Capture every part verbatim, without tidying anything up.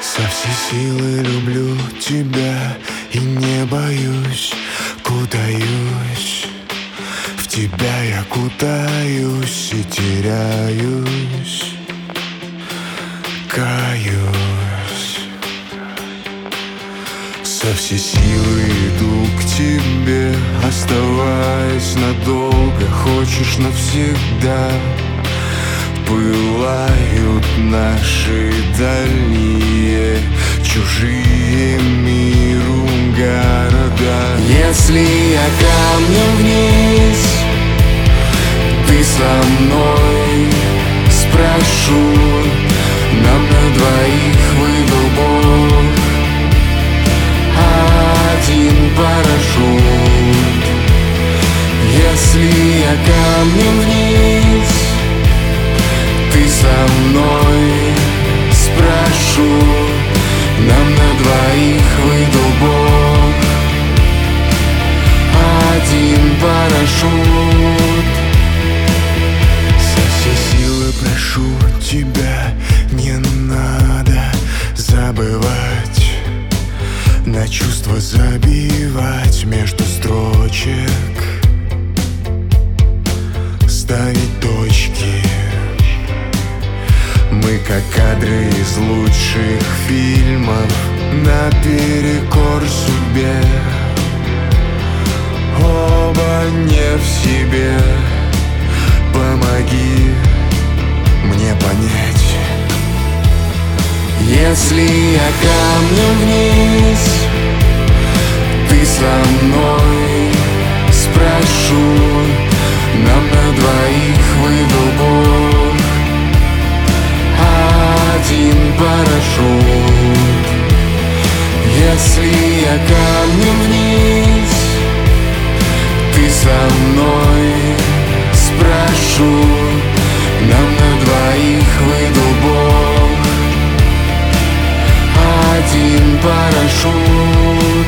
Со всей силы люблю тебя и не боюсь, кутаюсь. В тебя я кутаюсь и теряюсь, каюсь. Со всей силы иду к тебе, оставаясь надолго. Хочешь навсегда. Пылают наши дальние, чужие миру города. Если я камнем вниз, ты со мной, спрошу. Нам на двоих выдал Бог один парашют. Если я камнем вниз, ты со мной, спрошу. Нам на двоих выдал Бог один парашют. Со всей силы прошу тебя, не надо забывать, на чувства забивать между строчек, ставить точки. Мы как кадры из лучших фильмов, наперекор судьбе. Оба не в себе. Помоги мне понять. Если я камнем вниз, ты со мной, спрошу. Нам на двоих выдал Бог один парашют. Если я камнем вниз, ты со мной, спрошу. Нам на двоих выдал Бог один парашют.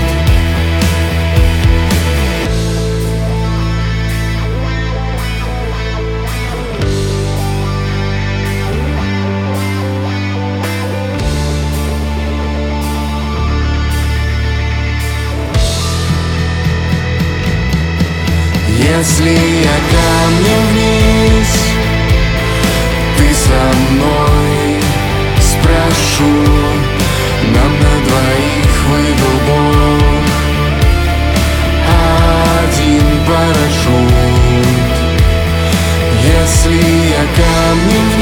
Если я камнем вниз, ты со мной, спрошу. Нам на двоих выдал Бог один парашют. Если я камнем